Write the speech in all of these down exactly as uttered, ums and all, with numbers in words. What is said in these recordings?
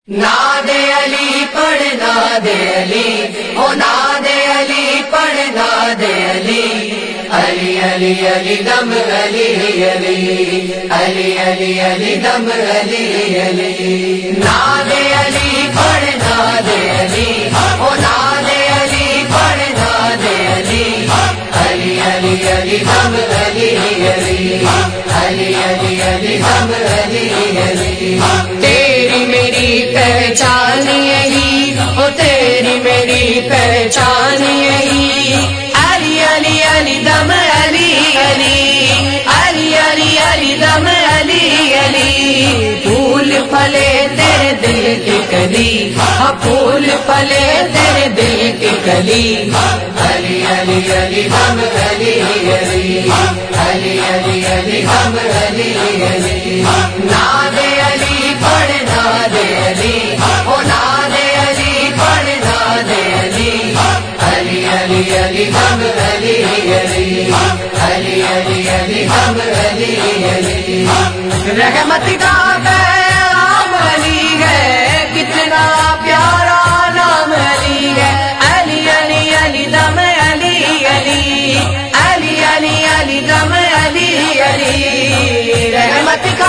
ناد علی پڑھ ناد علی، او ناد علی پڑھ ناد علی، علی علی علی دم علی علی، علی علی علی دم علی علی، ناد علی پڑھ ناد علی، او ناد علی پڑھ ناد علی، علی علی علی دم علی علی، علی علی علی دم علی علی، تیری میری پہچان یہی، او تیری میری پہچان یہی، علی علی علی دم علی علی، علی علی علی دم علی علی، پھول پھلے تیرے دل کی کلی، ہاں پھول پھلے تیرے دل کی کلی، علی علی علی دم علی علی، علی علی علی دم علی علی، ناد علی پڑھ ناد علی، او ناد علی پڑھ ناد علی، علی علی علی دم علی علی، علی علی علی دم علی علی، رحمت کا پیغام علی ہے، کتنا پیارا نام علی ہے، علی علی علی دم علی علی، علی علی علی دم علی علی، رحمت کا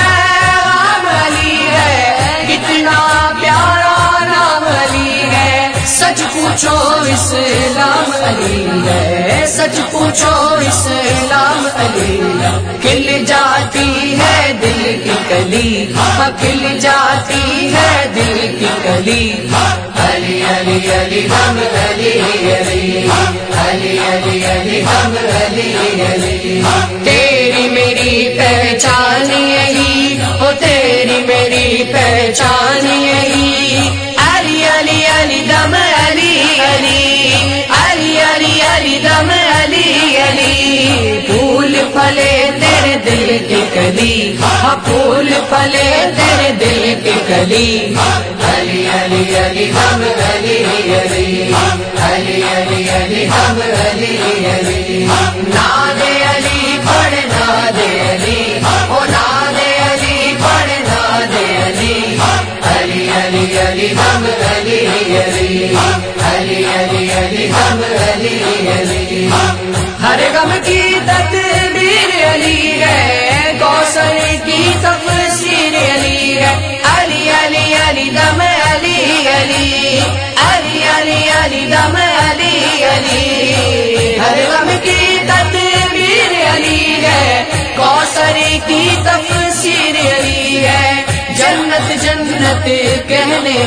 پیغام علی ہے، کتنا پیارا نام علی ہے، سچ پوچھو اسلام علی ہے، سچ پوچھو اسلام علی ہے، کھل جاتی ہے دل کی کلی، کھل جاتی ہے دل کی کلی، علی علی علی دم علی علی، علی علی علی دم علی علی، تیری میری پہچان یہی، او تیری میری پہچان یہی، علی علی علی دم علی علی، علی علی علی دم علی علی، پھول پھلے تیرے دل کی کلی، ہاں پھول پھلے تیرے دل کی کلی، علی علی علی دم علی علی، علی علی علی دم علی علی، ناد علی پڑھ ناد علی، او ناد علی پڑھ ناد علی، علی علی علی دم علی علی، علی علی علی دم علی علی، ہر غم کی تدبیر علی ہے، کوثر کی تفسیر علی ہے، علی علی علی دم علی علی، علی علی علی دم علی علی، ہر غم کی تدبیر علی ہے، کوثر کی تفسیر علی ہے، جنت جنت کہنے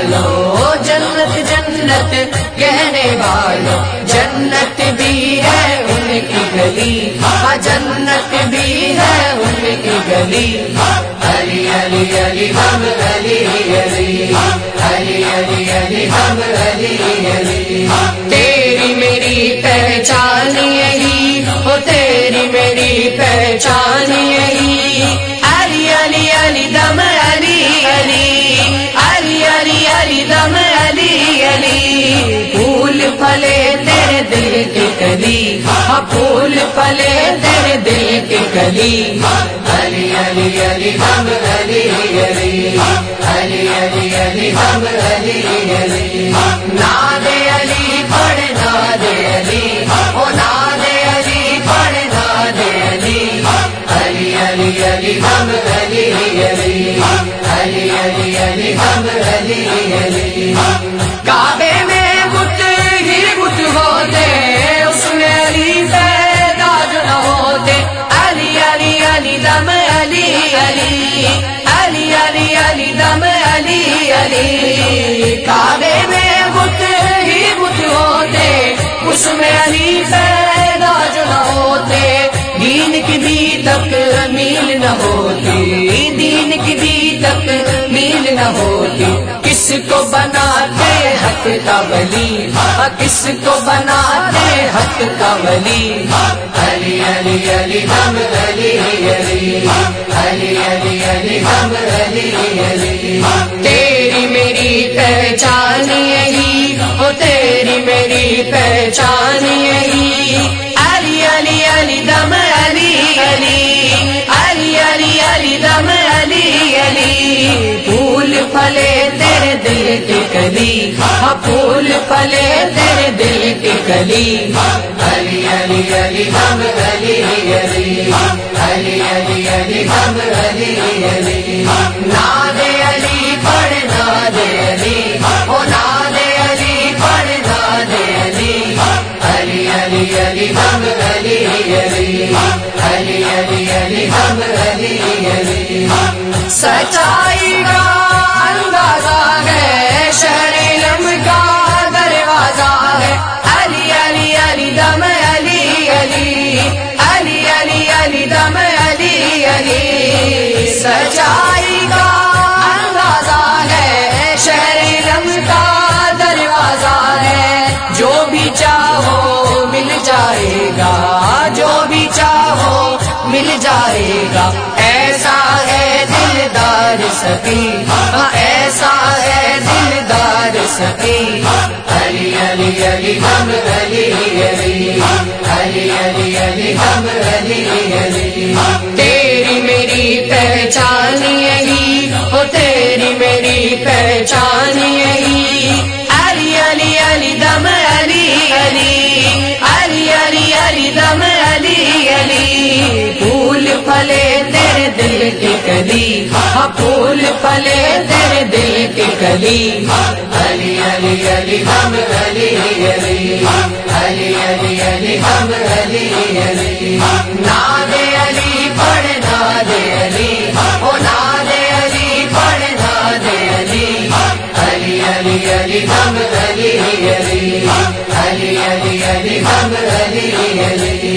والوں، جنت جنت کہنے والوں، جنت بھی ہے ان کی گلی، ہاں جنت بھی ہے ان کی گلی، علی علی علی دم علی علی، علی علی علی دم علی علی، تیری میری پہچان یہی، او تیری میری پہچان یہی، علی علی علی دم علی علی، علی علی علی دم علی علی، پھول پھلے تیرے دل کی کلی، ہاں پھول پھلے تیرے دل کی کلی، علی علی علی دم علی علی، علی علی علی دم علی علی، ناد علی پڑھ ناد علی، او ناد علی پڑھ ناد علی، علی علی علی دم علی علی، علی علی علی دم علی علی، کعبے میں بت ہی بت ہوتے، اس میں علی پیدا جو نہ ہوتے، علی علی علی دم علی علی، علی علی علی دم علی علی، کعبے میں بت ہی بت ہوتے، اس میں علی پیدا جو نہ ہوتے، دین کی بھی تک میل نہ ہوتی، دین کی بھی تک میل نہ ہوتی، کس کو بناتے حق کا ولی، کس کو بناتے حق کا ولی، علی علی علی دم علی علی، علی علی علی دم علی علی، تیری میری پہچان یہی، او تیری میری پہچان یہی، علی علی علی دم علی علی، علی علی علی دم علی علی، پھول پھلے پھلے تیرے دل کی کلی علی علی علی ہم علی علی علی علی علی ہم علی علی ناد علی پڑھ ناد علی او ناد علی پڑھ ناد علی علی علی علی ہم علی علی علی علی علی ہم علی علی سچائی کا اندازہ ہے شہر علم کا دروازہ ہے علی علی علی دم علی علی علی علی علی دم علی علی سچائی کا اندازہ ہے شہر علم کا دروازہ ہے جو بھی چاہو مل جائے گا جو بھی چاہو مل جائے گا ایسا ہے دلدار سخی ایسا ہے دلدار سخی علی علی علی ہم علی علی علی علی علی ہم علی علی تیری میری پہچان یہی ہو تیری میری پہچان یہی علی علی علی دم علی علی علی علی علی دم علی علی پھول پھلے تیرے دل کی کلی پھول پھلے تیرے دل کی کلی علی علی علی ہم علی علی علی علی علی ہم علی علی ناد علی پڑھ ناد علی او ناد علی پڑھ ناد علی علی علی علی ہم علی علی علی علی علی ہم علی علی